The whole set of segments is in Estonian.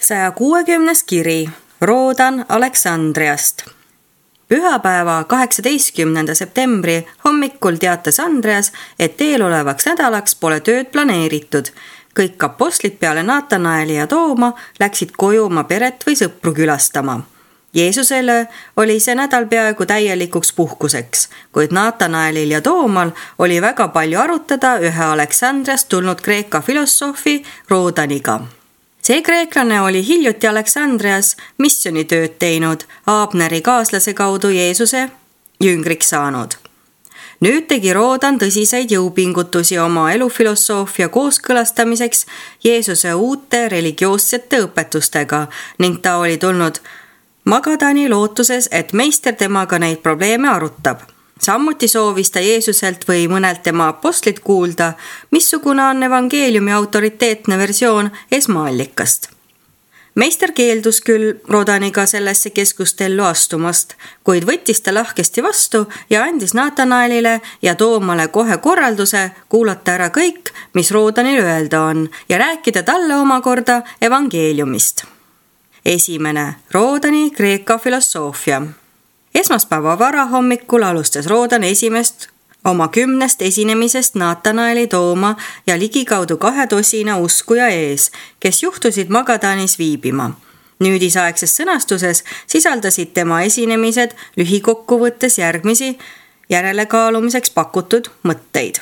160. kiri Roodan Aleksandriast. Pühapäeva 18. septembri hommikul teatas Andreas, et eelolevaks nädalaks pole tööd planeeritud. Kõik apostlid peale Natanaeli ja Tooma läksid koju oma peret või sõpru külastama. Jeesusele oli see nädal peaaegu täielikuks puhkuseks, kuid Natanaelil ja Toomal oli väga palju arutada ühe Aleksandriast tulnud Kreeka filosoofi Roodaniga. See kreeklane oli hiljuti Aleksandrias missioonitööd teinud, Abneri kaaslase kaudu Jeesuse jüngriks saanud. Nüüd tegi Roodan tõsiseid jõupingutusi oma elufilosoofia kooskõlastamiseks Jeesuse uute religioossete õpetustega ning ta oli tulnud Magadani lootuses, et meister temaga neid probleeme arutab. Samuti soovis ta Jeesuselt või mõnelt tema apostlit kuulda, missugune on evangeeliumi autoriteetne versioon esmaallikast. Meister keeldus küll Rodaniga sellesse keskustellu astumast, kuid võttis ta lahkesti vastu ja andis Natanaelile ja Toomale kohe korralduse kuulata ära kõik, mis Rodanil öelda on ja rääkida talle omakorda evangeeliumist. 1. Roodani Kreeka filosoofia. Esmaspäeva varahommikul alustas Roodan esimest oma 10 esinemisest Natanaeli, Tooma ja ligikaudu 200 uskuja ees, kes juhtusid Magadanis viibima. Nüüdisaegses sõnastuses sisaldasid tema esinemised lühikokkuvõttes järgmisi järelekaalumiseks pakutud mõtteid.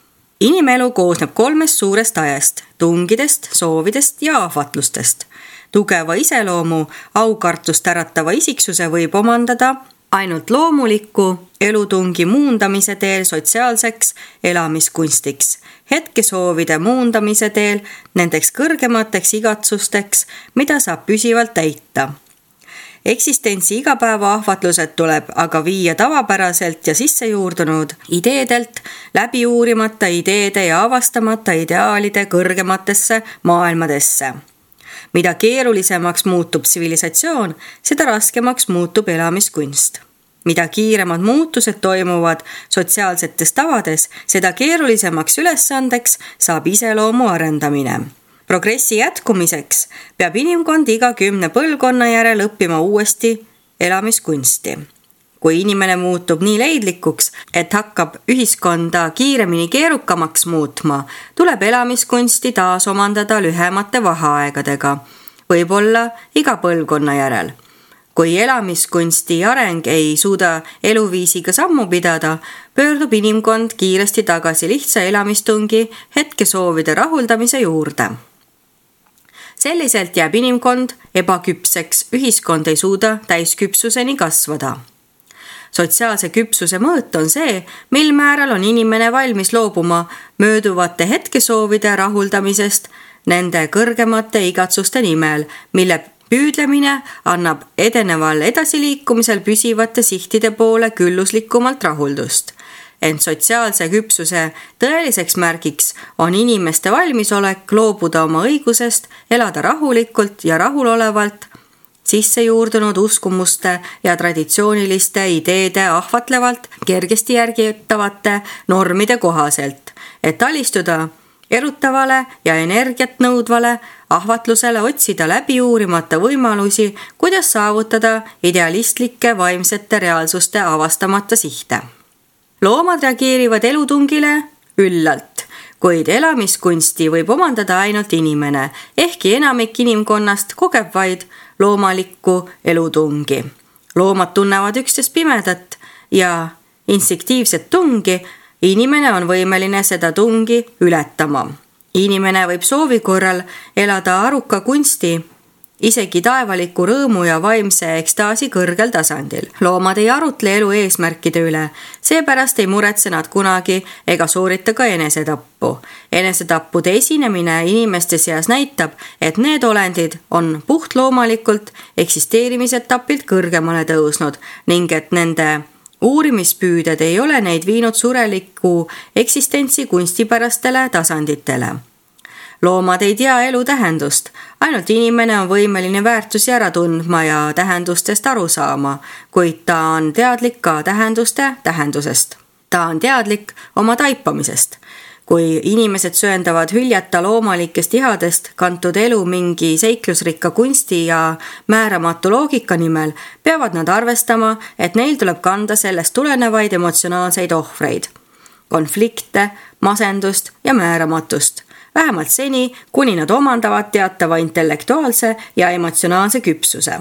Inimelu koosneb 3 suurest ajast, tungidest, soovidest ja ahvatlustest. Tugeva iseloomu, aukartust äratava isiksuse võib omandada ainult loomuliku elutungi muundamise teel sotsiaalseks elamiskunstiks, hetkesoovide muundamise teel nendeks kõrgemateks igatsusteks, mida saab püsivalt täita. Eksistentsi igapäeva ahvatlused tuleb aga viia tavapäraselt ja sissejuurdunud ideedelt läbi uurimata ideede ja avastamata ideaalide kõrgematesse maailmadesse. Mida keerulisemaks muutub tsivilisatsioon, seda raskemaks muutub elamiskunst. Mida kiiremad muutused toimuvad sotsiaalsetes tavades, seda keerulisemaks ülesandeks saab iseloomu arendamine. Progressi jätkumiseks peab inimkond iga 10 põlvkonna järel õppima uuesti elamiskunsti. Kui inimene muutub nii leidlikuks, et hakkab ühiskonda kiiremini keerukamaks muutma, tuleb elamiskunsti taas omandada lühemate vaheaegadega, võib-olla iga põlvkonna järel. Kui elamiskunsti areng ei suuda eluviisiga sammu pidada, pöördub inimkond kiiresti tagasi lihtsa elamistungi hetkesoovide rahuldamise juurde. Selliselt jääb inimkond ebaküpseks, ühiskond ei suuda täisküpsuseni kasvada. Sotsiaalse küpsuse mõõt on see, mil määral on inimene valmis loobuma mööduvate hetkesoovide rahuldamisest nende kõrgemate igatsuste nimel, mille püüdlemine annab edeneval edasiliikumisel püsivate sihtide poole külluslikumalt rahuldust. Ent sotsiaalse küpsuse tõeliseks märgiks on inimeste valmisolek loobuda oma õigusest elada rahulikult ja rahulolevalt sissejuurdunud uskumuste ja traditsiooniliste ideede ahvatlevalt kergesti järgitavate normide kohaselt, et alistuda erutavale ja energiat nõudvale ahvatlusele otsida läbi uurimata võimalusi, kuidas saavutada idealistlike vaimsete reaalsuste avastamata sihte. Loomad reageerivad elutungile üllalt, kuid elamiskunsti võib omandada ainult inimene, ehkki enamik inimkonnast kogeb vaid loomalikku elutungi. Loomad tunnevad üksteist pimedat ja instinktiivset tungi, inimene on võimeline seda tungi ületama. Inimene võib soovi korral elada aruka kunsti, isegi taevaliku rõõmu ja vaimse ekstaasi kõrgel tasandil. Loomad ei arutle elu eesmärkide üle, seepärast ei muretse nad kunagi ega soorita ka enesetappu. Enesetappude esinemine inimeste seas näitab, et need olendid on puhtloomulikult eksisteerimisetapilt kõrgemale tõusnud ning et nende uurimispüüded ei ole neid viinud sureliku eksistentsi kunstipärastele tasanditele. Loomad ei tea elu tähendust, ainult inimene on võimeline väärtusi ära tundma ja tähendustest aru saama, kuid ta on teadlik ka tähenduste tähendusest. Ta on teadlik oma taipamisest. Kui inimesed sööndavad hüljata loomalikest ihadest kantud elu mingi seiklusrikka kunsti ja määramatu loogika nimel, peavad nad arvestama, et neil tuleb kanda sellest tulenevaid emotsionaalseid ohvreid. Konflikte, masendust ja määramatust. Vähemalt seni, kuni nad omandavad teatava intellektuaalse ja emotsionaalse küpsuse.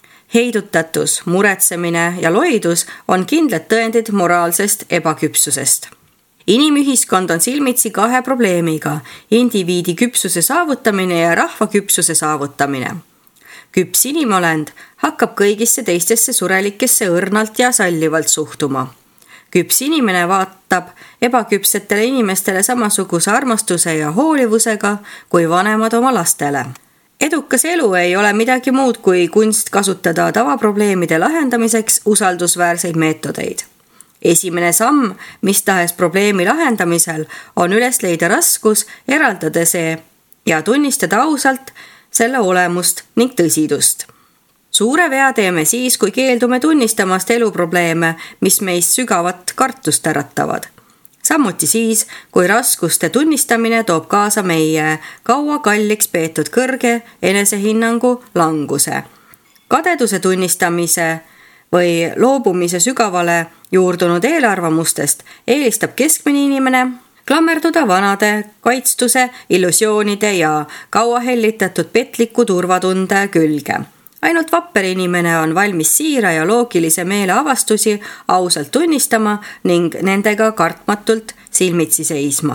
Heidutatus, muretsemine ja loidus on kindlad tõendid moraalsest ebaküpsusest. Inimühiskond on silmitsi kahe probleemiga, indiviidi küpsuse saavutamine ja rahva küpsuse saavutamine. Küps inimolend hakkab kõigisse teistesse surelikesse õrnalt ja sallivalt suhtuma. Küps inimene vaatab ebaküpsetele inimestele samasuguse armastuse ja hoolivusega kui vanemad oma lastele. Edukas elu ei ole midagi muud kui kunst kasutada tavaprobleemide lahendamiseks usaldusväärseid meetodeid. Esimene samm, mis tahes probleemi lahendamisel, on üles leida raskus, eraldada see ja tunnistada ausalt selle olemust ning tõsidust. Suure vea teeme siis, kui keeldume tunnistamast eluprobleeme, mis meist sügavat kartust äratavad. Samuti siis, kui raskuste tunnistamine toob kaasa meie kaua kalliks peetud kõrge enesehinnangu languse. Kadeduse tunnistamise või loobumise sügavale juurdunud eelarvamustest eelistab keskmine inimene klammerduda vanade kaitstuse, illusioonide ja kaua hellitatud petliku turvatunde külge. Ainult vapper inimene on valmis siira ja loogilise meele avastusi ausalt tunnistama ning nendega kartmatult silmitsi seisma.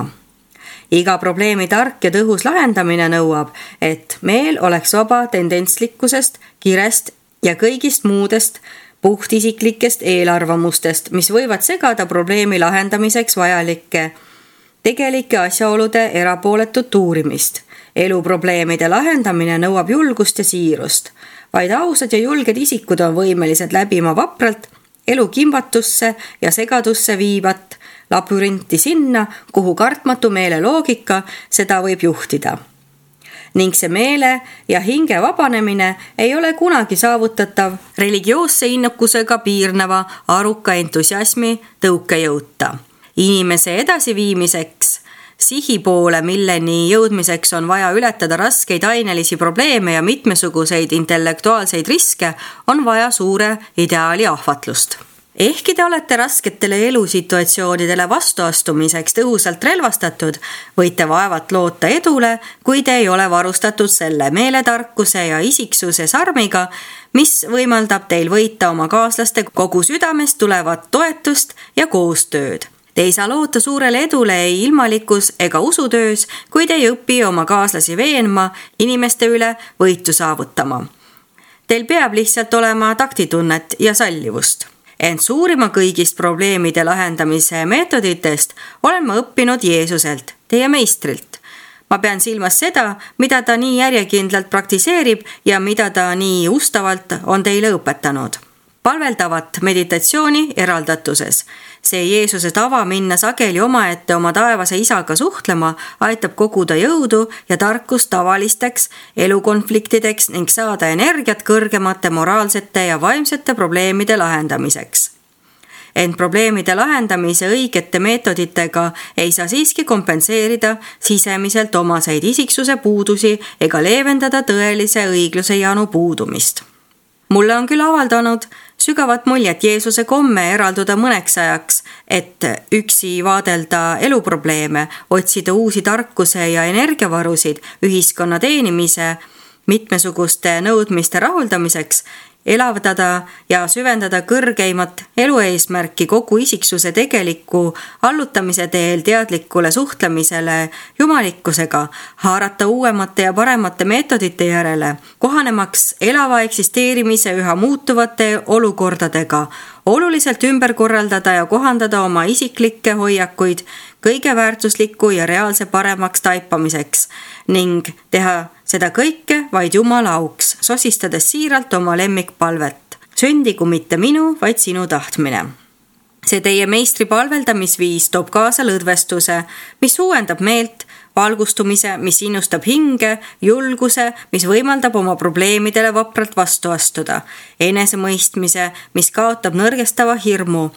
Iga probleemi tark ja tõhus lahendamine nõuab, et meel oleks vaba tendentslikkusest, kirest ja kõigist muudest puhtisiklikest eelarvamustest, mis võivad segada probleemi lahendamiseks vajalike tegelike asjaolude erapooletut uurimist. Eluprobleemide lahendamine nõuab julgust ja siirust. Vaid ausad ja julged isikud on võimelised läbima vapralt elu kimbatusse ja segadusse viivat labürinti sinna, kuhu kartmatu meele loogika seda võib juhtida. Ning see meele ja hinge vabanemine ei ole kunagi saavutatav religioosse innukusega piirneva aruka entusiasmi tõukejõuta. Inimese edasiviimiseks sihi poole, milleni jõudmiseks on vaja ületada raskeid ainelisi probleeme ja mitmesuguseid intellektuaalseid riske, on vaja suure ideaali ahvatlust. Ehkki te olete rasketele elusituatsioonidele vastuastumiseks tõhusalt relvastatud, võite vaevalt loota edule, kui te ei ole varustatud selle meeletarkuse ja isiksuse sarmiga, mis võimaldab teil võita oma kaaslaste kogu südamest tulevat toetust ja koostööd. Te ei saa loota suurele edule ei ilmalikus ega usutöös, kui te ei õpi oma kaaslasi veenma inimeste üle võitu saavutama. Teil peab lihtsalt olema taktitunnet ja sallivust. Ent suurima kõigist probleemide lahendamise meetoditest olen ma õppinud Jeesuselt, teie meistrilt. Ma pean silmas seda, mida ta nii järjekindlalt praktiseerib ja mida ta nii ustavalt on teile õpetanud. Palveldavat meditatsiooni eraldatuses. See Jeesuse tava minna sageli omaette oma taevase isaga suhtlema aitab koguda jõudu ja tarkust tavalisteks elukonfliktideks ning saada energiat kõrgemate moraalsete ja vaimsete probleemide lahendamiseks. Ent probleemide lahendamise õigete meetoditega ei saa siiski kompenseerida sisemiselt omaseid isiksuse puudusi ega leevendada tõelise õigluse janu puudumist. Mulle on küll avaldanud sügavat muljet Jeesuse komme eralduda mõneks ajaks, et üksi vaadelda eluprobleeme, otsida uusi tarkuse ja energiavarusid ühiskonna teenimise, mitmesuguste nõudmiste rahuldamiseks, elavdada ja süvendada kõrgeimat elueesmärki kogu isiksuse tegeliku allutamise teel teadlikule suhtlemisele jumalikkusega, haarata uuemate ja paremate meetodite järele, kohanemaks elava eksisteerimise üha muutuvate olukordadega, oluliselt ümber korraldada ja kohandada oma isiklikke hoiakuid kõige väärtusliku ja reaalse paremaks taipamiseks ning teha seda kõike vaid Jumala auks, sosistades siiralt oma lemmikpalvet. Sündigu mitte minu, vaid sinu tahtmine. See teie meistri palveldamisviis toob kaasa lõdvestuse, mis uuendab meelt, valgustumise, mis innustab hinge, julguse, mis võimaldab oma probleemidele vapralt vastu astuda, enesemõistmise, mis kaotab nõrgestava hirmu,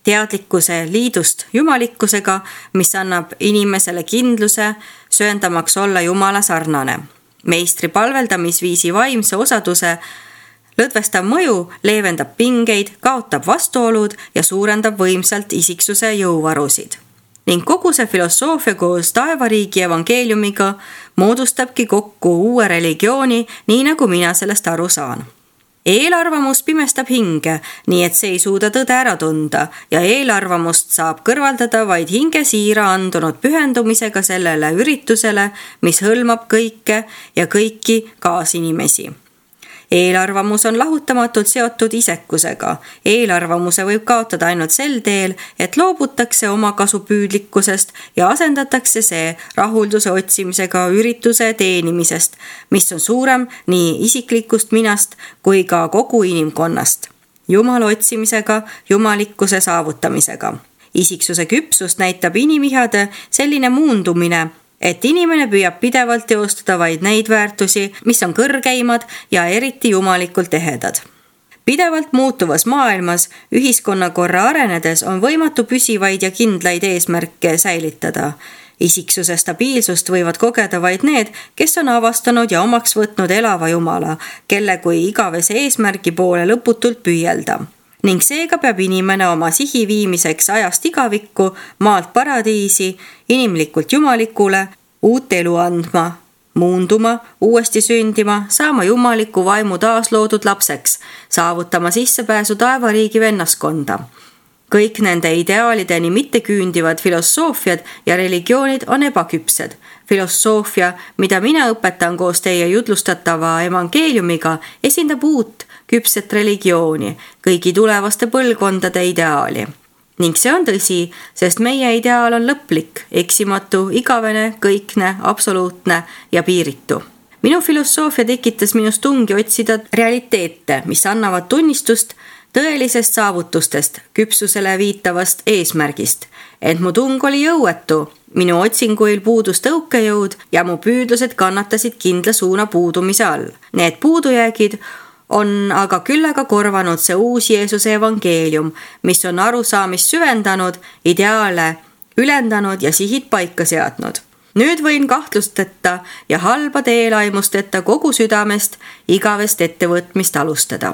teadlikkuse liidust jumalikkusega, mis annab inimesele kindluse, söandamaks olla Jumala sarnane. Meistri palveldamisviisi vaimse osaduse lõdvestav mõju leevendab pingeid, kaotab vastuolud ja suurendab võimsalt isiksuse jõuvarusid. Ning kogu see filosoofia koos taevariigi evangeeliumiga moodustabki kokku uue religiooni, nii nagu mina sellest aru saan. Eelarvamus pimestab hinge, nii et see ei suuda tõde ära tunda ja eelarvamust saab kõrvaldada vaid hinge siira andunud pühendumisega sellele üritusele, mis hõlmab kõike ja kõiki kaasinimesi. Eelarvamus on lahutamatult seotud isekusega. Eelarvamuse võib kaotada ainult sel teel, et loobutakse oma kasupüüdlikkusest ja asendatakse see rahulduse otsimisega ürituse teenimisest, mis on suurem nii isiklikust minast kui ka kogu inimkonnast. Jumala otsimisega, jumalikkuse saavutamisega. Isiksuse küpsust näitab inimihade selline muundumine, et inimene püüab pidevalt teostada vaid neid väärtusi, mis on kõrgeimad ja eriti jumalikult ehedad. Pidevalt muutuvas maailmas ühiskonnakorra arenedes on võimatu püsivaid ja kindlaid eesmärke säilitada. Isiksuse stabiilsust võivad kogeda vaid need, kes on avastanud ja omaks võtnud elava Jumala, kelle kui igavese eesmärgi poole lõputult püüelda. Ning seega peab inimene oma sihi viimiseks ajast igavikku, maalt paradiisi, inimlikult jumalikule, uut elu andma, muunduma, uuesti sündima, saama jumaliku vaimu taasloodud lapseks, saavutama sissepääsu taevariigi vennaskonda. Kõik nende ideaalideni mitte küündivad filosoofiad ja religioonid on ebaküpsed. Filosoofia, mida mina õpetan koos teie jutlustatava evangeeliumiga, esindab uut, küpset religiooni, kõigi tulevaste põlvkondade ideaali. Ning see on tõsi, sest meie ideaal on lõplik, eksimatu, igavene, kõikne, absoluutne ja piiritu. Minu filosoofia tekitas minus tungi otsida realiteete, mis annavad tunnistust tõelisest saavutustest, küpsusele viitavast eesmärgist. Ent mu tung oli jõuetu, minu otsinguil puudus tõukejõud ja mu püüdlused kannatasid kindla suuna puudumise all. Need puudujäägid on aga küllaga korvanud see uus Jeesuse evangeelium, mis on arusaamist süvendanud, ideaale ülendanud ja sihid paika seadnud. Nüüd võin kahtlusteta ja halbade eelaimusteta kogu südamest igavest ettevõtmist alustada.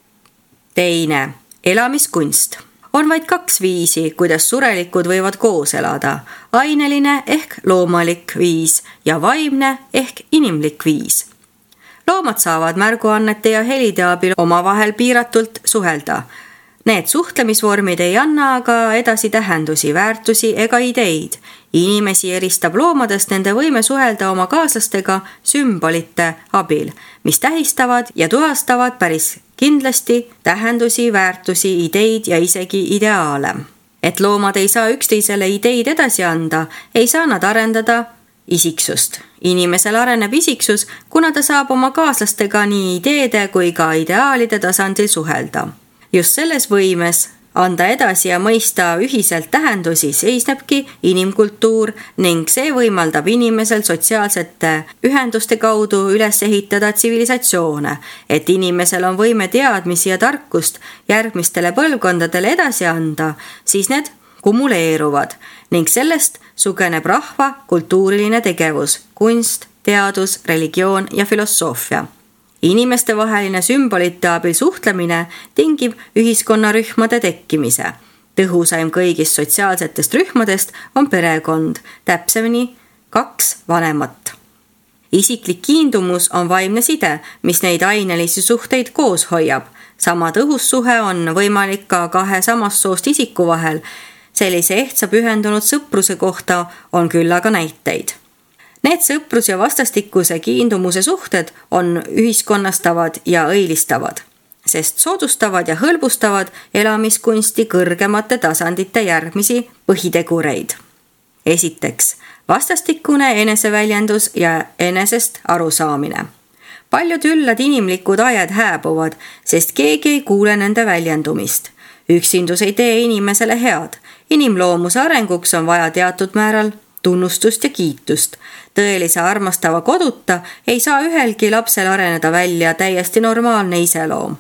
Teine, elamiskunst. On vaid 2 viisi, kuidas surelikud võivad koos elada. Aineline ehk loomalik viis ja vaimne ehk inimlik viis. Loomad saavad märguannete ja helide abil omavahel piiratult suhelda. Need suhtlemisvormid ei anna aga edasi tähendusi, väärtusi ega ideid. Inimesi eristab loomadest nende võime suhelda oma kaaslastega sümbolite abil, mis tähistavad ja tuhastavad päris kindlasti tähendusi, väärtusi, ideid ja isegi ideaale. Et loomad ei saa üksteisele ideid edasi anda, ei saa nad arendada isiksust. Inimesel areneb isiksus, kuna ta saab oma kaaslastega nii ideede kui ka ideaalide tasandil suhelda. Just selles võimes anda edasi ja mõista ühiselt tähendusi seisnebki inimkultuur ning see võimaldab inimesel sotsiaalsete ühenduste kaudu üles ehitada tsivilisatsioone, et inimesel on võime teadmisi ja tarkust järgmistele põlvkondadele edasi anda, siis need kumuleeruvad ning sellest sugeneb rahva kultuuriline tegevus, kunst, teadus, religioon ja filosoofia. Inimeste vaheline sümbolite abil suhtlemine tingib ühiskonnarühmade tekkimise. Tõhusaim kõigist sotsiaalsetest rühmadest on perekond, täpsemini 2 vanemat. Isiklik kiindumus on vaimne side, mis neid ainelisi suhteid koos hoiab. Sama tõhus suhe on võimalik ka 2 samast soost isiku vahel. Sellise ehtsa pühendunud sõpruse kohta on küll aga näiteid. Need sõprus- ja vastastikuse kiindumuse suhted on ühiskonnastavad ja õilistavad, sest soodustavad ja hõlbustavad elamiskunsti kõrgemate tasandite järgmisi põhitegureid. Esiteks, vastastikune eneseväljendus ja enesest arusaamine. Paljud üllad inimlikud ajad hääbuvad, sest keegi ei kuule nende väljendumist. Üksindus ei tee inimesele head. Inimloomuse arenguks on vaja teatud määral tunnustust ja kiitust. Tõelise armastava koduta ei saa ühelgi lapsel areneda välja täiesti normaalne iseloom.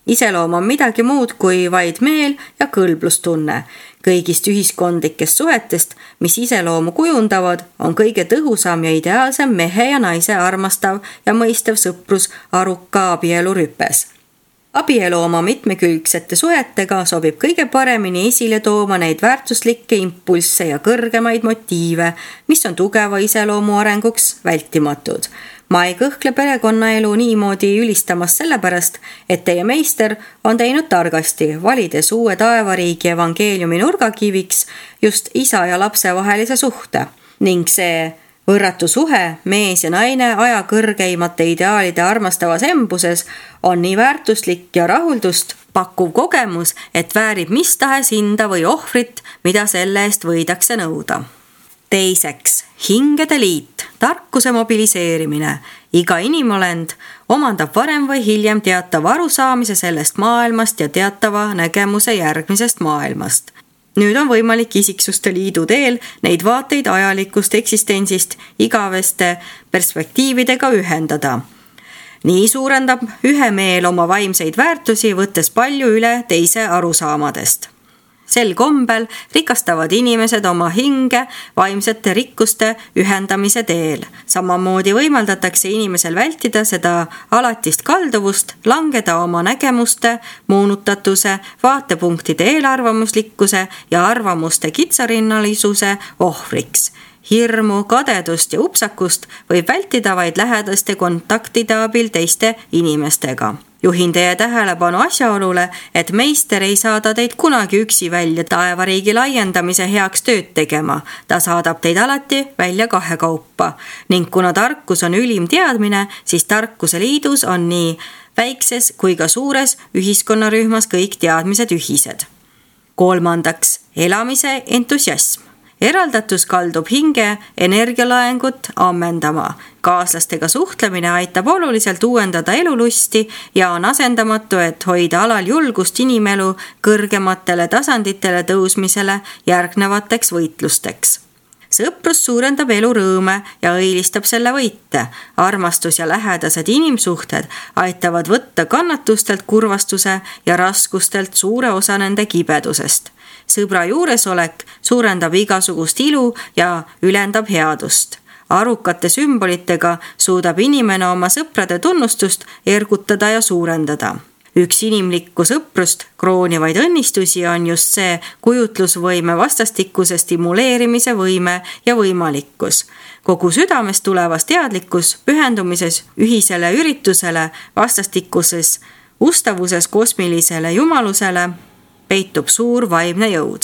iseloom on midagi muud kui vaid meel ja kõlblustunne. Kõigist ühiskondlikest suhetest, mis iseloomu kujundavad, on kõige tõhusam ja ideaalsem mehe ja naise armastav ja mõistev sõprus aruka abielu rüpes. Abielu oma mitmekülgsete suhetega sobib kõige paremini esile tooma neid väärtuslikke impulsse ja kõrgemaid motiive, mis on tugeva iseloomu arenguks vältimatud. Ma ei kõhkle perekonnaelu niimoodi ülistamas sellepärast, et teie meister on teinud targasti, valides uue taevariigi evangeeliumi nurgakiviks just isa ja lapse vahelise suhte ning see võrratu suhe, mees ja naine aja kõrgeimate ideaalide armastavas embuses on nii väärtuslik ja rahuldust pakkuv kogemus, et väärib mis tahes hinda või ohvrit, mida selle eest võidakse nõuda. Teiseks, hingede liit, tarkuse mobiliseerimine. Iga inimolend omandab varem või hiljem teatava arusaamise sellest maailmast ja teatava nägemuse järgmisest maailmast. Nüüd on võimalik isiksuste liidu teel neid vaateid ajalikust eksistentsist igaveste perspektiividega ühendada. Nii suurendab ühe meel oma vaimseid väärtusi, võttes palju üle teise arusaamadest. Sel kombel rikastavad inimesed oma hinge vaimsete rikkuste ühendamise teel. Samamoodi võimaldatakse inimesel vältida seda alatist kalduvust, langeda oma nägemuste, moonutatuse, vaatepunktide eelarvamuslikkuse ja arvamuste kitsarinnalisuse ohvriks. Hirmu, kadedust ja upsakust võib vältida vaid lähedaste kontaktide abil teiste inimestega. Juhin teie tähelepanu asjaolule, et meister ei saada teid kunagi üksi välja taevariigi laiendamise heaks tööd tegema. Ta saadab teid alati välja kahekaupa. Ning kuna tarkus on ülim teadmine, siis tarkuse liidus on nii väikses kui ka suures ühiskonnarühmas kõik teadmised ühised. Kolmandaks, elamise entusiasm. Eraldatus kaldub hinge energialaengut ammendama. Kaaslastega suhtlemine aitab oluliselt uuendada elulusti ja on asendamatu, et hoida alal julgust inimelu kõrgematele tasanditele tõusmisele järgnevateks võitlusteks. Sõprus suurendab elu rõõme ja õilistab selle võite. Armastus ja lähedased inimsuhted aitavad võtta kannatustelt kurvastuse ja raskustelt suure osa nende kibedusest. Sõbra juuresolek suurendab igasugust ilu ja ülendab headust. Arukate sümbolitega suudab inimene oma sõprade tunnustust ergutada ja suurendada. Üks inimlikku sõprust kroonivaid õnnistusi on just see kujutlusvõime vastastikuse stimuleerimise võime ja võimalikkus. Kogu südamest tulevas teadlikkus, pühendumises ühisele üritusele, vastastikuses ustavuses kosmilisele jumalusele peitub suur vaimne jõud.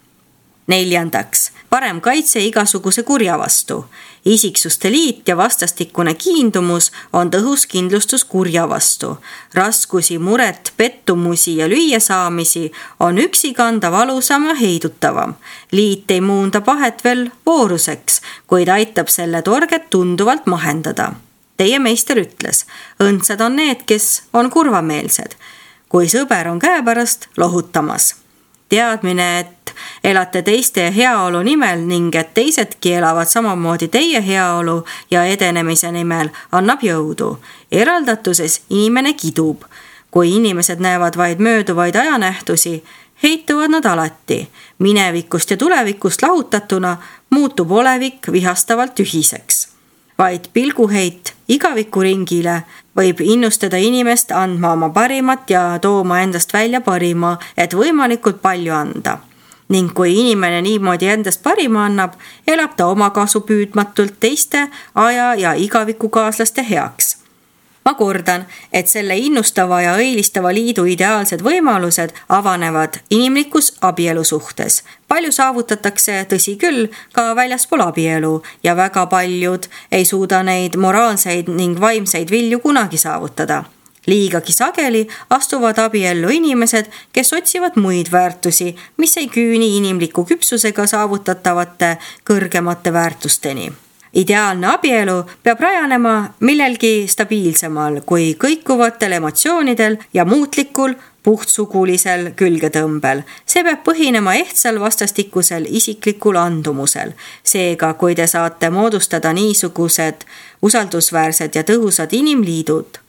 Neljandaks, parem kaitse igasuguse kurja vastu. Isiksuste liit ja vastastikune kiindumus on tõhus kindlustus kurja vastu. Raskusi, muret, pettumusi ja lüüasaamisi on üksi kanda valusam ja heidutavam. Liit ei muunda pahet veel vooruseks, kuid aitab selle torget tunduvalt mahendada. Teie meister ütles, õndsad on need, kes on kurvameelsed, kui sõber on käepärast lohutamas. Teadmine, et elate teiste heaolu nimel ning et teisedki elavad samamoodi teie heaolu ja edenemise nimel, annab jõudu. Eraldatuses inimene kidub. Kui inimesed näevad vaid mööduvaid ajanähtusi, heituvad nad alati. Minevikust ja tulevikust lahutatuna muutub olevik vihastavalt ühiseks. Vaid pilguheit igavikuringile võib innustada inimest andma oma parimat ja tooma endast välja parima, et võimalikult palju anda. Ning kui inimene niimoodi endast parima annab, elab ta oma kasu püüdmatult teiste aja ja igavikukaaslaste heaks. Ma kordan, et selle innustava ja õilistava liidu ideaalsed võimalused avanevad inimlikus abielu suhtes. Palju saavutatakse, tõsi küll, ka väljaspool abielu ja väga paljud ei suuda neid moraalseid ning vaimseid vilju kunagi saavutada. Liigagi sageli astuvad abiellu inimesed, kes otsivad muid väärtusi, mis ei küüni inimliku küpsusega saavutatavate kõrgemate väärtusteni. Ideaalne abielu peab rajanema millelgi stabiilsemal kui kõikuvatel emotsioonidel ja muutlikul puhtsugulisel külgetõmbel. See peab põhinema ehtsal vastastikusel isiklikul andumusel. Seega, kui te saate moodustada niisugused usaldusväärsed ja tõhusad inimliidud,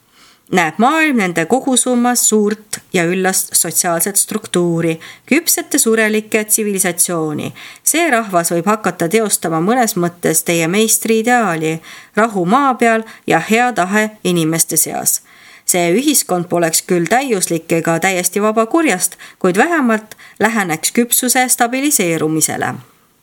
näeb maailm nende kogusummas suurt ja üllast sotsiaalset struktuuri, küpsete surelike tsivilisatsiooni. See rahvas võib hakata teostama mõnes mõttes teie meistri ideaali, rahu maa peal ja hea tahe inimeste seas. See ühiskond poleks küll täiuslik ega täiesti vaba kurjast, kuid vähemalt läheneks küpsuse stabiliseerumisele.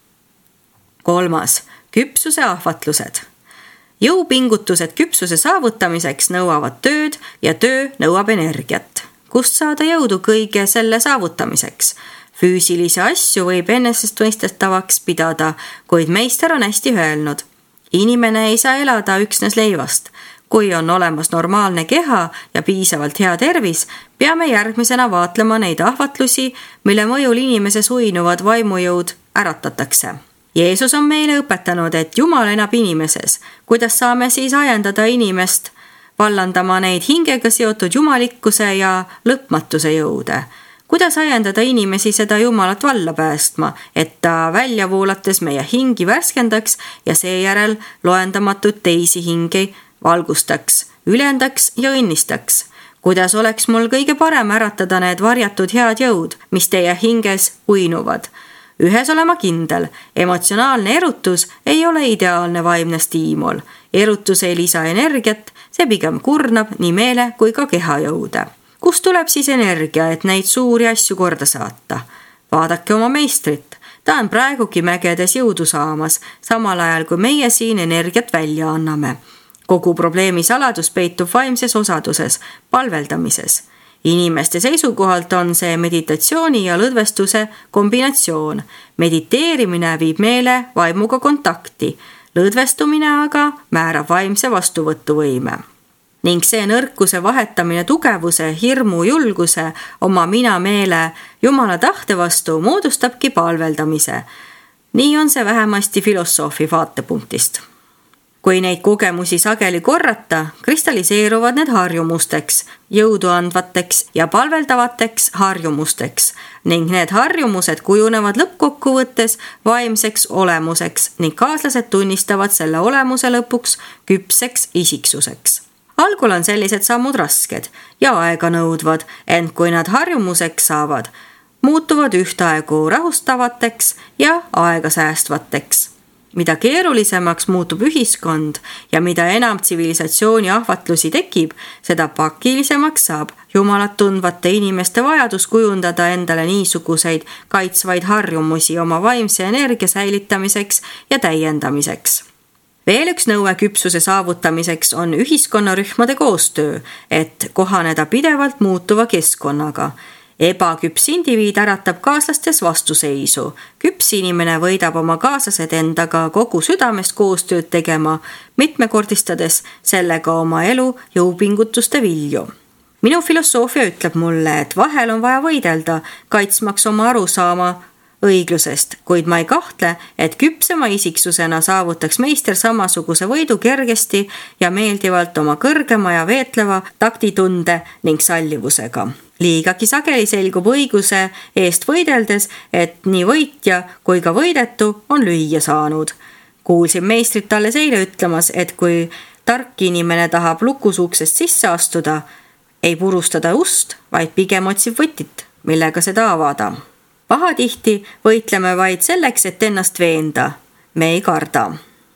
3. Küpsuse ahvatlused. Jõupingutused küpsuse saavutamiseks nõuavad tööd ja töö nõuab energiat. Kust saada jõudu kõige selle saavutamiseks? Füüsilisi asju võib enesestmõistetavaks pidada, kuid meister on hästi öelnud. Inimene ei saa elada üksnes leivast. Kui on olemas normaalne keha ja piisavalt hea tervis, peame järgmisena vaatlema neid ahvatlusi, mille mõjul inimese suinuvad vaimujõud äratatakse. Jeesus on meile õpetanud, et Jumal elab inimeses. Kuidas saame siis ajendada inimest vallandama neid hingega seotud jumalikkuse ja lõpmatuse jõude? Kuidas ajendada inimesi seda Jumalat valla päästma, et ta välja voolates meie hingi värskendaks ja seejärel loendamatut teisi hingi valgustaks, ülendaks ja õnnistaks? Kuidas oleks mul kõige parem äratada need varjatud head jõud, mis teie hinges uinuvad? Ühes olema kindel, emotsionaalne erutus ei ole ideaalne vaimne stiimul. Erutus ei lisa energiat, see pigem kurnab nii meele kui ka kehajõude. Kust tuleb siis energia, et neid suuri asju korda saata? Vaadake oma meistrit. Ta on praegugi mägedes jõudu saamas, samal ajal kui meie siin energiat välja anname. Kogu probleemi saladus peitub vaimses osaduses, palveldamises. Inimeste seisukohalt on see meditatsiooni ja lõdvestuse kombinatsioon. Mediteerimine viib meele vaimuga kontakti, lõdvestumine aga määrab vaimse vastuvõtuvõime. Ning see nõrkuse vahetamine tugevuse, hirmu, julguse, oma mina meele Jumala tahte vastu moodustabki palveldamise. Nii on see vähemasti filosoofi vaatepunktist. Kui neid kogemusi sageli korrata, kristalliseeruvad need harjumusteks, jõudu andvateks ja palveldavateks harjumusteks ning need harjumused kujunevad lõppkokkuvõttes vaimseks olemuseks ning kaaslased tunnistavad selle olemuse lõpuks küpseks isiksuseks. Algul on sellised sammud rasked ja aeganõudvad, ent kui nad harjumuseks saavad, muutuvad ühtaegu rahustavateks ja aega säästvateks. Mida keerulisemaks muutub ühiskond ja mida enam tsivilisatsiooni ahvatlusi tekib, seda pakilisemaks saab Jumalat tundvate inimeste vajadus kujundada endale niisuguseid kaitsvaid harjumusi oma vaimse energia säilitamiseks ja täiendamiseks. Veel üks nõue küpsuse saavutamiseks on ühiskonnarühmade koostöö, et kohaneda pidevalt muutuva keskkonnaga. Ebaküps indiviid äratab kaaslastes vastuseisu. Küps inimene võidab oma kaaslased endaga kogu südamest koostööd tegema, mitmekordistades sellega oma elu jõupingutuste vilju. Minu filosoofia ütleb mulle, et vahel on vaja võidelda, kaitsmaks oma arusaama õiglusest, kuid ma ei kahtle, et küpsema isiksusena saavutaks meister samasuguse võidu kergesti ja meeldivalt oma kõrgema ja veetleva taktitunde ning sallivusega. Liigagi sageli selgub õiguse eest võideldes, et nii võitja kui ka võidetu on lüüa saanud. Kuulsin meistrit alles eile ütlemas, et kui tark inimene tahab lukusuuksest sisse astuda, ei purustada ust, vaid pigem otsib võtit, millega seda avada. Pahatihti võitleme vaid selleks, et ennast veenda. Me ei karda.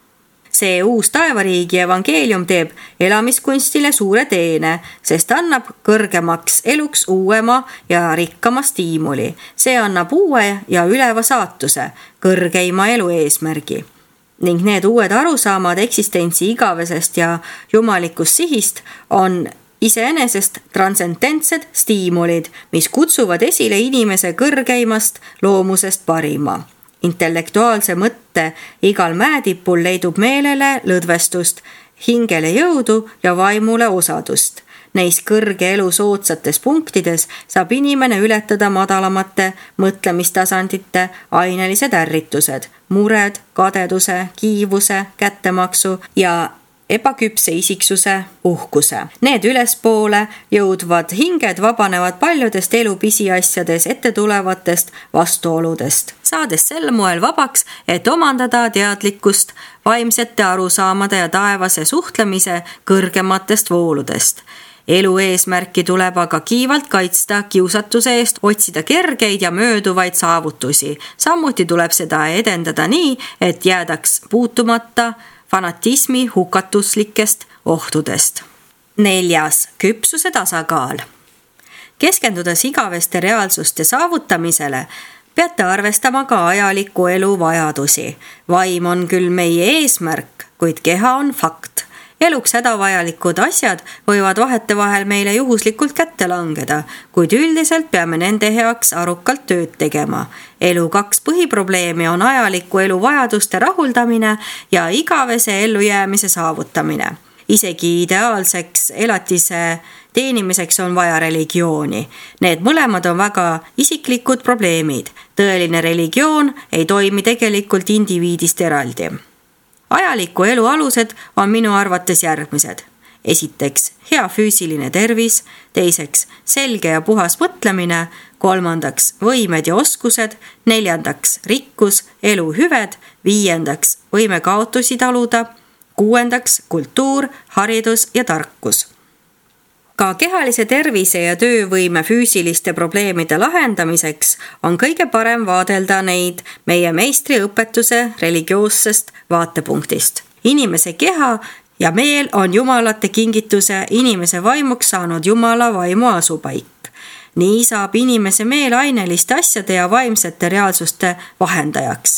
See uus taevariigi evangeelium teeb elamiskunstile suure teene, sest annab kõrgemaks eluks uuema ja rikkama stiimuli. See annab uue ja üleva saatuse, kõrgeima elu eesmärgi. Ning need uued arusaamad eksistentsi igavesest ja jumalikust sihist on iseenesest transcendentsed stiimulid, mis kutsuvad esile inimese kõrgeimast loomusest parima. Intellektuaalse mõtte igal mäetipul leidub meelele lõdvestust, hingele jõudu ja vaimule osadust. Neis kõrge elu soodsates punktides saab inimene ületada madalamate mõtlemistasandite ainelised ärritused, mured, kadeduse, kiivuse, kättemaksu ja ebaküpse isiksuse uhkuse. Need ülespoole jõudvad hinged vabanevad paljudest elu pisiasjades ette tulevatest vastuoludest, saades sel moel vabaks, et omandada teadlikkust vaimsete arusaamade ja taevase suhtlemise kõrgematest vooludest. Elu eesmärki tuleb aga kiivalt kaitsta kiusatuse eest, otsida kergeid ja mööduvaid saavutusi. Samuti tuleb seda edendada nii, et jäädaks puutumata fanatismi hukatuslikest ohtudest. 4. Küpsuse tasakaal. Keskendudes igaveste reaalsuste saavutamisele, peate arvestama ka ajaliku elu vajadusi. Vaim on küll meie eesmärk, kuid keha on fakt. Eluks hädavajalikud asjad võivad vahetevahel meile juhuslikult kätte langeda, kuid üldiselt peame nende heaks arukalt tööd tegema. Elu 2 põhiprobleemi on ajaliku elu vajaduste rahuldamine ja igavese ellujäämise saavutamine. Isegi ideaalseks elatise teenimiseks on vaja religiooni. Need mõlemad on väga isiklikud probleemid. Tõeline religioon ei toimi tegelikult indiviidist eraldi. Ajaliku elu alused on minu arvates järgmised. Esiteks, hea füüsiline tervis. Teiseks, selge ja puhas mõtlemine. Kolmandaks, võimed ja oskused. Neljandaks, rikkus, elu hüved. Viiendaks, võime kaotusi taluda. Kuuendaks, kultuur, haridus ja tarkus. Ka kehalise tervise ja töövõime füüsiliste probleemide lahendamiseks on kõige parem vaadelda neid meie meistriõpetuse religioossest vaatepunktist. Inimese keha ja meel on jumalate kingituse inimese vaimuks saanud jumala vaimu asupaik. Nii saab inimese meel aineliste asjade ja vaimsete reaalsuste vahendajaks.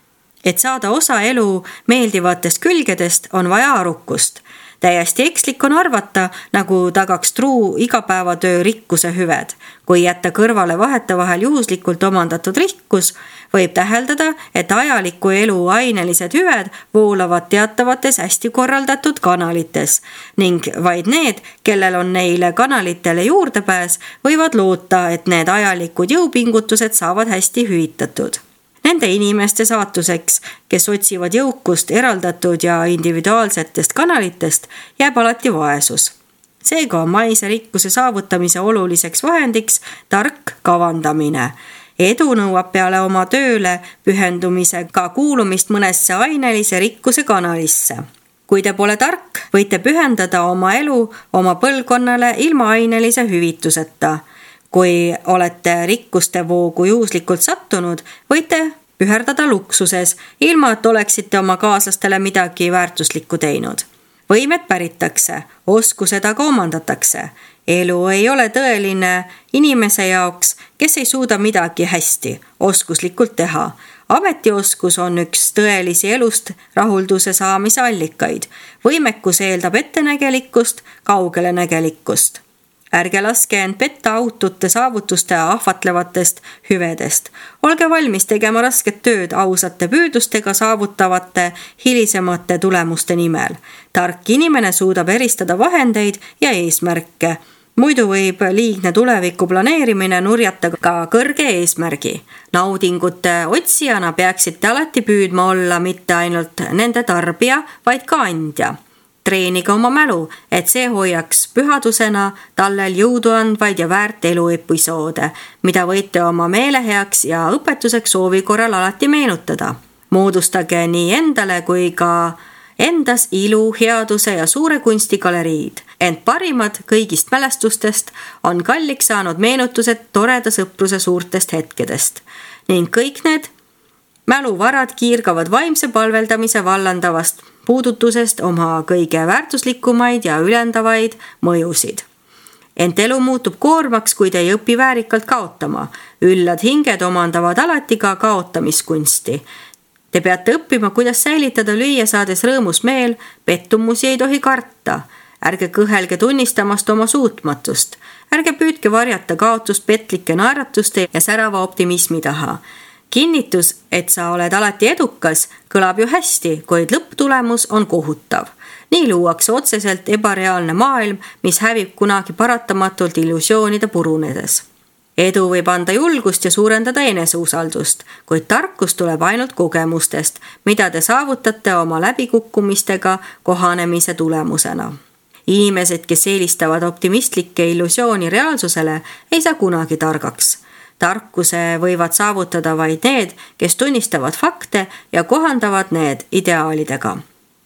Et saada osa elu meeldivatest külgedest, on vaja arukust. Täiesti ekslik on arvata, nagu tagaks truu igapäevatöö rikkuse hüved. Kui jätta kõrvale vahetevahel juhuslikult omandatud rikkus, võib täheldada, et ajaliku elu ainelised hüved voolavad teatavates hästi korraldatud kanalites ning vaid need, kellel on neile kanalitele juurdepääs, võivad loota, et need ajalikud jõupingutused saavad hästi hüvitatud. Nende inimeste saatuseks, kes otsivad jõukust eraldatud ja individuaalsetest kanalitest, jääb alati vaesus. Seega on maise rikkuse saavutamise oluliseks vahendiks tark kavandamine. Edu nõuab peale oma tööle pühendumisega kuulumist mõnesse ainelise rikkuse kanalisse. Kui te pole tark, võite pühendada oma elu oma põlvkonnale ilma ainelise hüvituseta. Kui olete rikkuste voogu juhuslikult sattunud, võite püherdada luksuses, ilma et oleksite oma kaaslastele midagi väärtuslikku teinud. Võimed päritakse, oskused aga omandatakse. Elu ei ole tõeline inimese jaoks, kes ei suuda midagi hästi, oskuslikult teha. Ametioskus on üks tõelisi elust rahulduse saamise allikaid. Võimekus eeldab ettenägelikkust, kaugelenägelikkust. Ärge laske end petta autute saavutuste ahvatlevatest hüvedest. Olge valmis tegema rasket tööd ausate püüdlustega saavutavate hilisemate tulemuste nimel. Tark inimene suudab eristada vahendeid ja eesmärke. Muidu võib liigne tuleviku planeerimine nurjata ka kõrge eesmärgi. Naudingute otsijana peaksite alati püüdma olla mitte ainult nende tarbija, vaid ka andja. Treenige oma mälu, et see hoiaks pühadusena tallel jõudu andvaid ja väärt eluepisoode, mida võite oma meeleheaks ja õpetuseks soovi korral alati meenutada. Moodustage nii endale kui ka endas ilu, headuse ja suure kunstigaleriid. Ent parimad kõigist mälestustest on kalliks saanud meenutused toreda sõpruse suurtest hetkedest. Ning kõik need mäluvarad kiirgavad vaimse palveldamise vallandavast puudutusest oma kõige väärtuslikumaid ja ülendavaid mõjusid. Ent elu muutub koormaks, kui te ei õpi väärikalt kaotama. Üllad hinged omandavad alati ka kaotamiskunsti. Te peate õppima, kuidas säilitada lüüa saades rõõmus meel, pettumusi ei tohi karta. Ärge kõhelge tunnistamast oma suutmatust. Ärge püüdke varjata kaotust petlike naeratuste ja särava optimismi taha. Kinnitus, et sa oled alati edukas, kõlab ju hästi, kuid lõpptulemus on kohutav. Nii luuakse otseselt ebareaalne maailm, mis hävib kunagi paratamatult illusioonide purunedes. Edu võib anda julgust ja suurendada eneseusaldust, kuid tarkus tuleb ainult kogemustest, mida te saavutate oma läbikukkumistega kohanemise tulemusena. Inimesed, kes eelistavad optimistlikke illusiooni reaalsusele, ei saa kunagi targaks. Tarkuse võivad saavutada vaid need, kes tunnistavad fakte ja kohandavad need ideaalidega.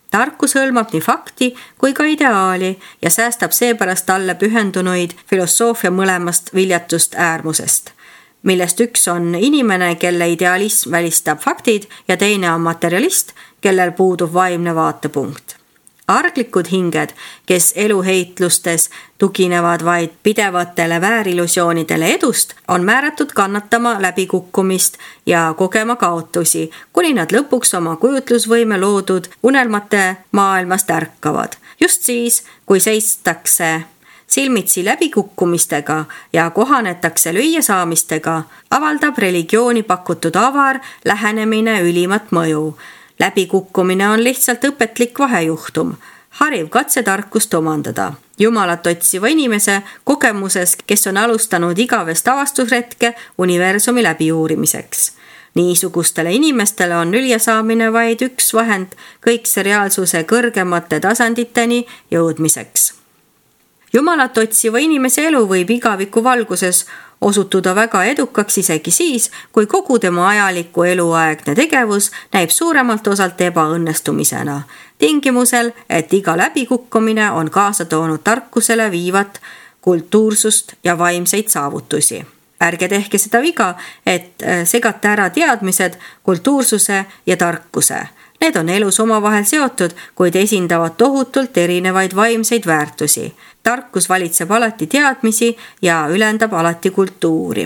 Tarkus hõlmab nii fakti kui ka ideaali ja säästab seepärast talle pühendunuid filosoofia mõlemast viljatust äärmusest, millest üks on inimene, kelle idealism välistab faktid ja teine on materialist, kellel puudub vaimne vaatepunkt. Arglikud hinged, kes eluheitlustes tuginevad vaid pidevatele väärillusioonidele edust, on määratud kannatama läbikukkumist ja kogema kaotusi, kuni nad lõpuks oma kujutlusvõime loodud unelmate maailmast ärkavad. Just siis, kui seistakse silmitsi läbikukkumistega ja kohanetakse lüüasaamistega, avaldab religiooni pakutud avar lähenemine ülimat mõju. Läbikukkumine on lihtsalt õpetlik vahejuhtum, hariv katse tarkust omandada. Jumalat otsiva inimese kogemuses, kes on alustanud igavest avastusretke universumi läbiuurimiseks. Niisugustele inimestele on lüüasaamine vaid üks vahend kõikse reaalsuse kõrgemate tasanditeni jõudmiseks. Jumalat otsiva inimese elu võib igaviku valguses osutuda väga edukaks isegi siis, kui kogu tema ajaliku eluaegne tegevus näib suuremalt osalt ebaõnnestumisena, tingimusel, et iga läbikukkumine on kaasa toonud tarkusele viivat kultuursust ja vaimseid saavutusi. Ärge tehke seda viga, et segate ära teadmised, kultuursuse ja tarkuse. Need on elus omavahel seotud, kuid esindavad tohutult erinevaid vaimseid väärtusi. Tarkus valitseb alati teadmisi ja ülendab alati kultuuri.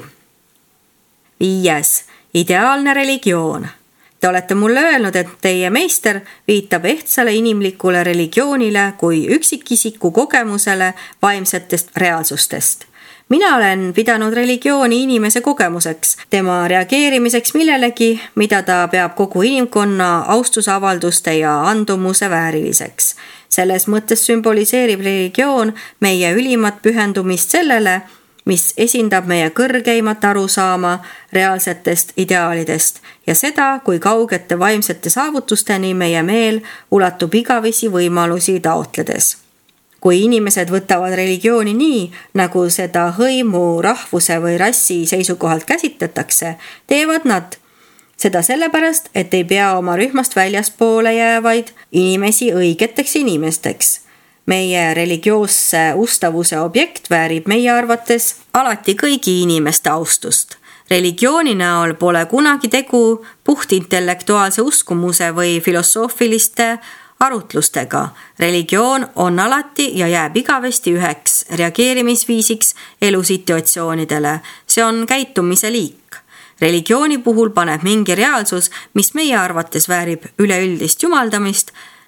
5. Ideaalne religioon. Te olete mulle öelnud, et teie meister viitab ehtsale inimlikule religioonile kui üksikisiku kogemusele vaimsetest reaalsustest. Mina olen pidanud religiooni inimese kogemuseks, tema reageerimiseks millelegi, mida ta peab kogu inimkonna austusavalduste ja andumuse vääriliseks. Selles mõttes sümboliseerib religioon meie ülimat pühendumist sellele, mis esindab meie kõrgeimat arusaama reaalsetest ideaalidest ja seda, kui kaugete vaimsete saavutusteni meie meel ulatub igavisi võimalusi taotledes. Kui inimesed võtavad religiooni nii, nagu seda hõimu, rahvuse või rassi seisukohalt käsitletakse, teevad nad seda sellepärast, et ei pea oma rühmast väljaspoole jäävaid inimesi õigeteks inimesteks. Meie religioosse ustavuse objekt väärib meie arvates alati kõigi inimeste austust. Religiooni näol pole kunagi tegu puhtintellektuaalse uskumuse või filosoofiliste arutlustega. Religioon on alati ja jääb igavesti üheks reageerimisviisiks elusituatsioonidele. See on käitumise liik. Religiooni puhul paneb mingi reaalsus, mis meie arvates väärib üleüldist jumaldamist,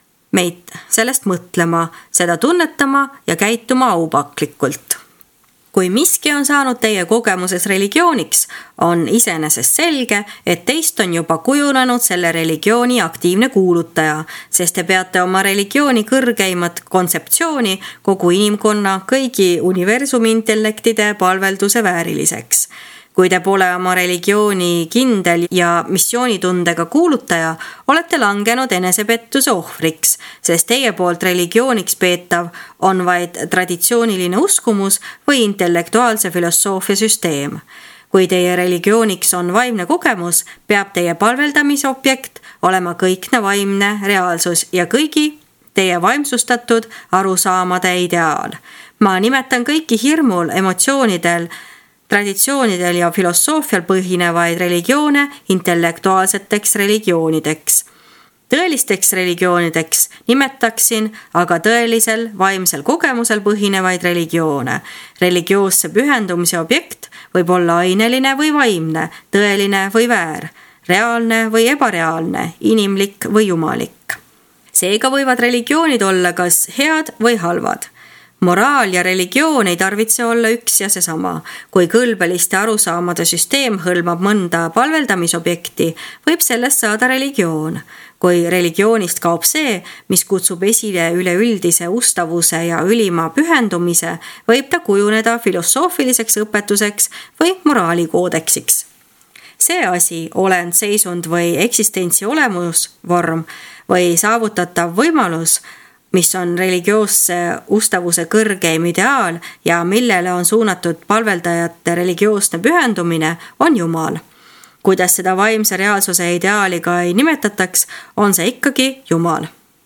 meid sellest mõtlema, seda tunnetama ja käituma aupaklikult. Kui miski on saanud teie kogemuses religiooniks, on iseenesest selge, et teist on juba kujunenud selle religiooni aktiivne kuulutaja, sest te peate oma religiooni kõrgeimat kontseptsiooni kogu inimkonna kõigi universumi intellektide palvelduse vääriliseks. Kui te pole oma religiooni kindel ja missioonitundega kuulutaja, olete langenud enesepettuse ohvriks, sest teie poolt religiooniks peetav on vaid traditsiooniline uskumus või intellektuaalse filosoofia süsteem. Kui teie religiooniks on vaimne kogemus, peab teie palveldamise objekt olema kõikne vaimne reaalsus ja kõigi teie vaimsustatud arusaamade ideaal. Ma nimetan kõiki hirmul, emotsioonidel, traditsioonidel ja filosoofial põhinevaid religioone intellektuaalseteks religioonideks. Tõelisteks religioonideks nimetaksin aga tõelisel vaimsel kogemusel põhinevaid religioone. Religioosse pühendumise objekt võib olla aineline või vaimne, tõeline või väär, reaalne või ebareaalne, inimlik või jumalik. Seega võivad religioonid olla kas head või halvad. Moraal ja religioon ei tarvitse olla üks ja seesama. Kui kõlbeliste arusaamade süsteem hõlmab mõnda palveldamisobjekti, võib sellest saada religioon. Kui religioonist kaob see, mis kutsub esile üleüldise ustavuse ja ülima pühendumise, võib ta kujuneda filosoofiliseks õpetuseks või moraalikoodeksiks. See asi, olend, seisund või eksistentsi olemusvorm või saavutatav võimalus, mis on religioosse ustavuse kõrgeim ideaal ja millele on suunatud palveldajate religioosne pühendumine, on Jumal. Kuidas seda vaimse reaalsuse ideaali ka ei nimetataks, on see ikkagi Jumal.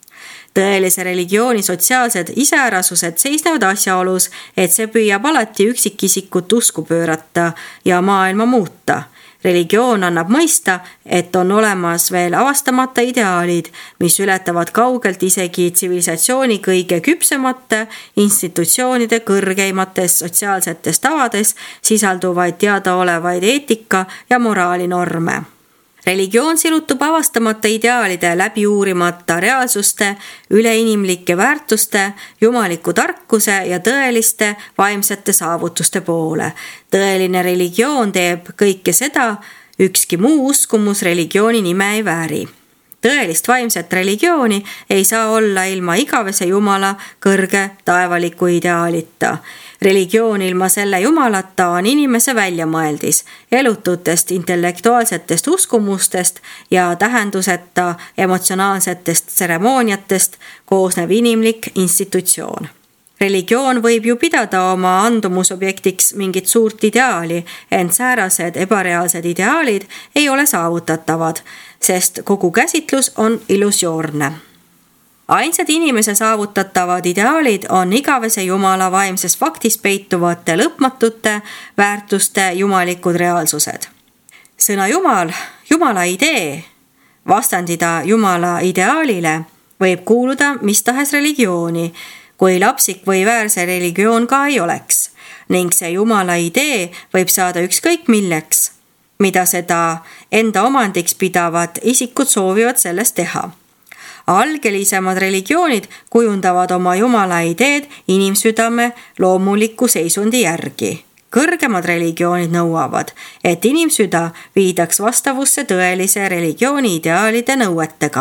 Tõelise religiooni sotsiaalsed iseärasused seisnevad asjaolus, et see püüab alati üksikisikut usku pöörata ja maailma muuta. Religioon annab mõista, et on olemas veel avastamata ideaalid, mis ületavad kaugelt isegi tsivilisatsiooni kõige küpsemate institutsioonide kõrgeimates sotsiaalsetes tavades sisalduvaid teadaolevaid eetika ja moraalinorme. Religioon silutub avastamata ideaalide, läbi uurimata reaalsuste, üleinimlike väärtuste, jumaliku tarkuse ja tõeliste vaimsete saavutuste poole. Tõeline religioon teeb kõike seda, ükski muu uskumus religiooni nime ei vääri. Tõelist vaimset religiooni ei saa olla ilma igavese Jumala kõrge taevaliku ideaalita. Religioon ilma selle Jumalata on inimese väljamõeldis, elututest intellektuaalsetest uskumustest ja tähenduseta emotsionaalsetest tseremooniatest koosnev inimlik institutsioon. Religioon võib ju pidada oma andumusobjektiks mingit suurt ideaali, ent säärased ebareaalsed ideaalid ei ole saavutatavad, sest kogu käsitlus on illusioorne. Ainsad inimese saavutatavad ideaalid on igavese Jumala vaimses faktis peituvate lõpmatute väärtuste jumalikud reaalsused. Sõna Jumal, Jumala idee, vastandida Jumala ideaalile võib kuuluda mis tahes religiooni, kui lapsik või väärse religioon ka ei oleks, ning see Jumala idee võib saada ükskõik milleks, mida seda enda omandiks pidavad isikud soovivad sellest teha. Algelisemad religioonid kujundavad oma Jumala ideed inimsüdame loomuliku seisundi järgi. Kõrgemad religioonid nõuavad, et inimsüda viidaks vastavusse tõelise religiooni ideaalide nõuetega.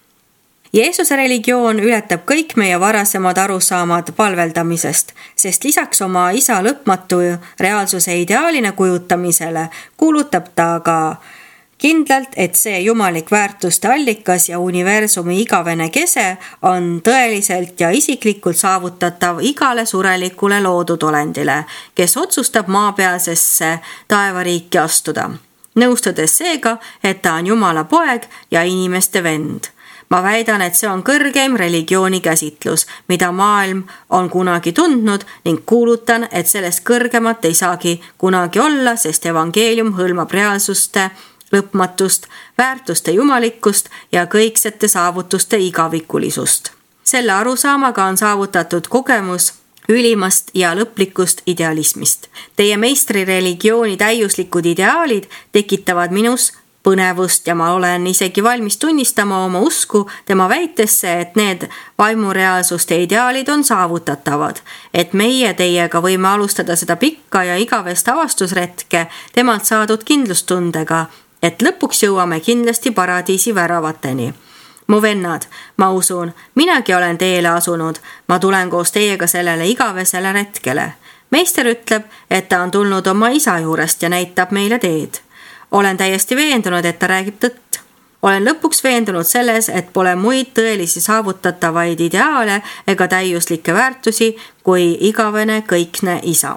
Jeesuse religioon ületab kõik meie varasemad arusaamad palveldamisest, sest lisaks oma isa lõpmatu reaalsuse ideaalina kujutamisele kuulutab ta ka kindlalt, et see jumalik väärtuste allikas ja universumi igavene kese on tõeliselt ja isiklikult saavutatav igale surelikule loodud olendile, kes otsustab maapealsesse taevariiki astuda, nõustudes seega, et ta on Jumala poeg ja inimeste vend. Ma väidan, et see on kõrgeim religiooni käsitlus, mida maailm on kunagi tundnud ning kuulutan, et sellest kõrgemat ei saagi kunagi olla, sest evangeelium hõlmab reaalsuste lõpmatust, väärtuste jumalikkust ja kõiksete saavutuste igavikulisust. Selle arusaamaga on saavutatud kogemus ülimast ja lõplikust idealismist. Teie meistri religiooni täiuslikud ideaalid tekitavad minus põnevust ja ma olen isegi valmis tunnistama oma usku tema väitesse, et need vaimureaalsuste ideaalid on saavutatavad, et meie teiega võime alustada seda pikka ja igavest avastusretke temalt saadud kindlustundega, et lõpuks jõuame kindlasti paradiisi väravateni. Mu vennad, ma usun, minagi olen teele asunud, ma tulen koos teiega sellele igavesele retkele. Meister ütleb, et ta on tulnud oma isa juurest ja näitab meile teed. Olen täiesti veendunud, et ta räägib tõtt. Olen lõpuks veendunud selles, et pole muid tõelisi saavutatavaid ideaale ega täiuslikke väärtusi kui igavene kõikne isa.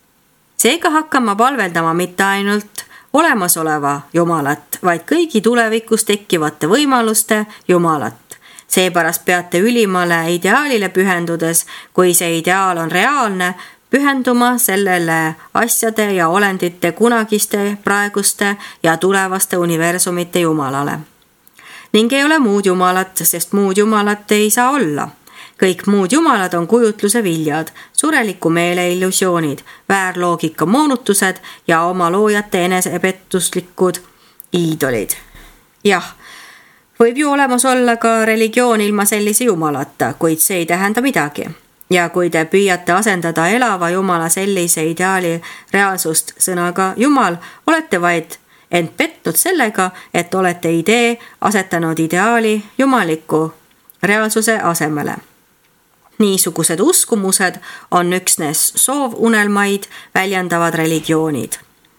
Seega hakkan ma palveldama mitte ainult olemasoleva Jumalat, vaid kõigi tulevikus tekkivate võimaluste Jumalat. Seepärast peate ülimale ideaalile pühendudes, kui see ideaal on reaalne, pühenduma sellele asjade ja olendite kunagiste, praeguste ja tulevaste universumite Jumalale. Ning ei ole muud Jumalat, sest muud Jumalat ei saa olla. Kõik muud Jumalad on kujutluse viljad, sureliku meele illusioonid, väärloogika moonutused ja oma loojate enesepettuslikud iidolid. Jah, võib ju olemas olla ka religioon ilma sellise Jumalata, kuid see ei tähenda midagi. Ja kui te püüate asendada elava Jumala sellise ideaali reaalsust sõnaga Jumal, olete vaid end petnud sellega, et olete idee asetanud ideaali jumaliku reaalsuse asemele. Niisugused uskumused on üksnes soovunelmaid väljendavad religioonid.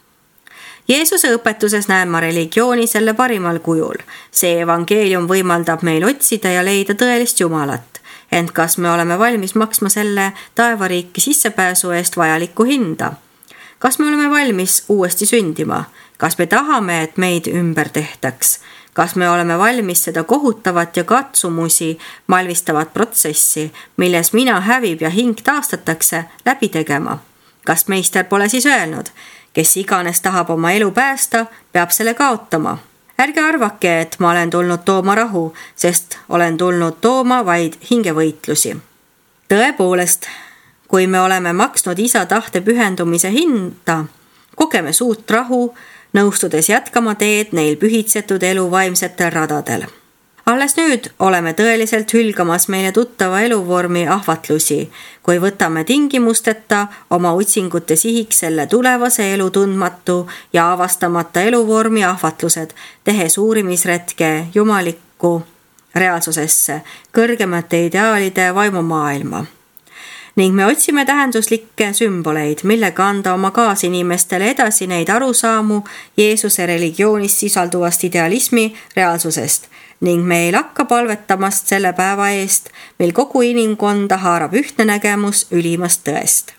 Jeesuse õpetuses näen ma religiooni selle parimal kujul. See evangeelium võimaldab meil otsida ja leida tõelist Jumalat. Ent kas me oleme valmis maksma selle taevariiki sissepääsu eest vajalikku hinda? Kas me oleme valmis uuesti sündima? Kas me tahame, et meid ümber tehtaks? Kas me oleme valmis seda kohutavat ja katsumusi malvistavat protsessi, milles mina hävib ja hing taastatakse, läbi tegema? Kas meister pole siis öelnud, kes iganes tahab oma elu päästa, peab selle kaotama? Ärge arvake, et ma olen tulnud tooma rahu, sest olen tulnud tooma vaid hingevõitlusi. Tõepoolest, kui me oleme maksnud Isa tahte pühendumise hinda, kogeme suurt rahu, nõustudes jätkama teed neil pühitsetud elu vaimsetel radadel. Alles nüüd oleme tõeliselt hülgamas meile tuttava eluvormi ahvatlusi, kui võtame tingimusteta oma otsingute sihiks selle tulevase elu tundmatu ja avastamata eluvormi ahvatlused, tehes uurimisretke jumalikku reaalsusesse, kõrgemate ideaalide vaimumaailma. Ning me otsime tähenduslikke sümboleid, millega anda oma kaasinimestele edasi neid arusaamu Jeesuse religioonis sisalduvast idealismi reaalsusest ning me ei lakka palvetamast selle päeva eest, mil kogu inimkonda haarab ühtne nägemus ülimast tõest.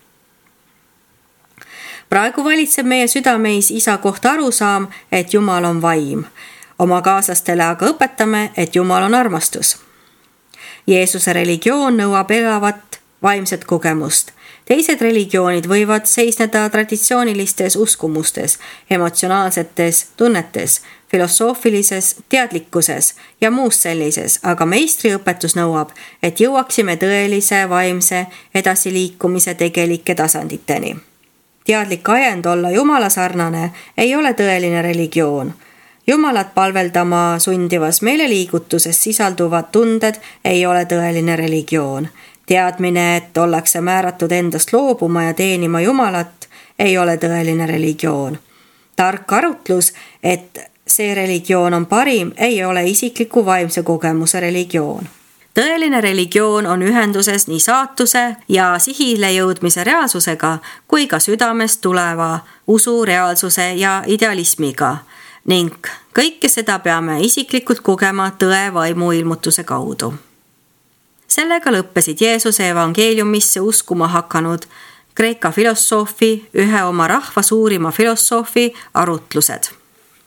Praegu valitseb meie südameis Isa kohta arusaam, et Jumal on vaim. Oma kaaslastele aga õpetame, et Jumal on armastus. Jeesuse religioon nõuab elavat vaimset kogemust. Teised religioonid võivad seisneda traditsioonilistes uskumustes, emotsionaalsetes tunnetes, filosoofilises teadlikkuses ja muus sellises, aga meistriõpetus nõuab, et jõuaksime tõelise vaimse edasiliikumise tegelike tasanditeni. Teadlik ajend olla Jumala sarnane ei ole tõeline religioon. Jumalat palveldama sundivas meeleliigutuses sisalduvad tunded ei ole tõeline religioon. Teadmine, et ollakse määratud endast loobuma ja teenima Jumalat, ei ole tõeline religioon. Tark arutlus, et see religioon on parim, ei ole isikliku vaimse kogemuse religioon. Tõeline religioon on ühenduses nii saatuse ja sihile jõudmise reaalsusega kui ka südamest tuleva usu reaalsuse ja idealismiga ning kõike seda peame isiklikult kogema tõe vaimu ilmutuse kaudu. Sellega lõppesid Jeesuse evangeeliumisse uskuma hakanud Kreeka filosoofi, ühe oma rahva suurima filosoofi arutlused.